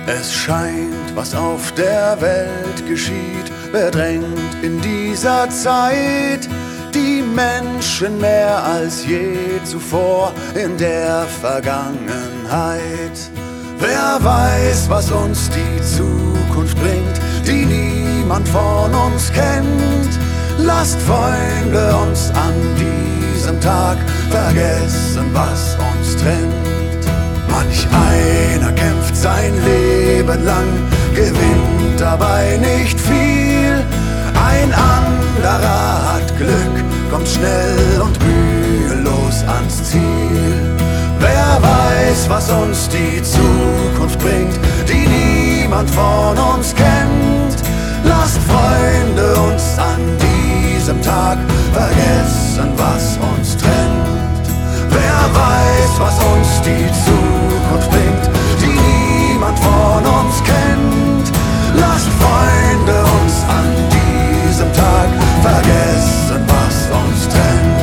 Es scheint, was auf der Welt geschieht, bedrängt in dieser Zeit die Menschen mehr als je zuvor in der Vergangenheit. Wer weiß, was uns die Zukunft bringt, die niemand von uns kennt. Lasst Freunde uns an diesem Tag vergessen, was uns trennt. Manch einer kämpft sein Leben lang, gewinnt dabei nicht viel. Ein anderer hat Glück, kommt schnell und mühelos ans Ziel. Wer weiß, was uns die Zukunft bringt, die niemand von uns kennt. Lasst Freunde uns an diesem Tag vergessen, was uns trennt. Wer weiß, was uns die Zukunft bringt, die niemand von uns kennt. Lasst Freunde uns an diesem Tag vergessen, was uns trennt.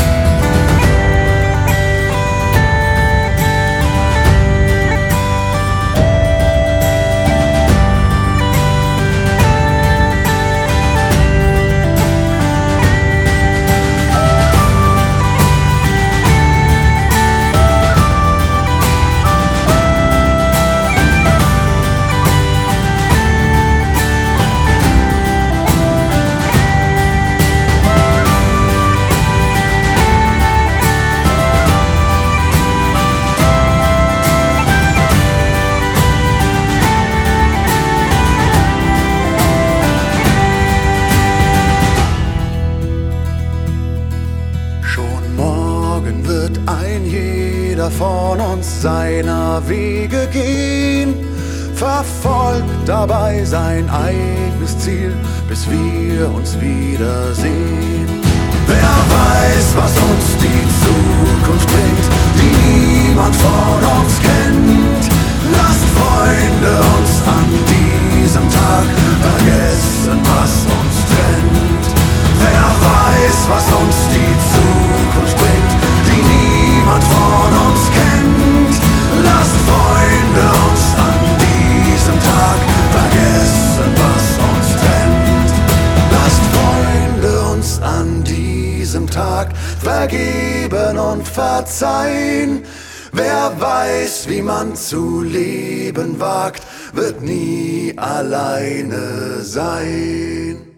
Ein jeder von uns seiner Wege gehen, verfolgt dabei sein eigenes Ziel, bis wir uns wiedersehen. Wer weiß, was uns die Zukunft bringt, die niemand von uns kennt. Lasst Freunde uns an diesem Tag vergessen, was uns trennt. Wer weiß, was uns die Zukunft bringt, die niemand von uns kennt. Lasst Freunde uns an diesem Tag vergessen, was uns trennt. Lasst Freunde uns an diesem Tag vergeben und verzeihen. Wer weiß, wie man zu leben wagt, wird nie alleine sein.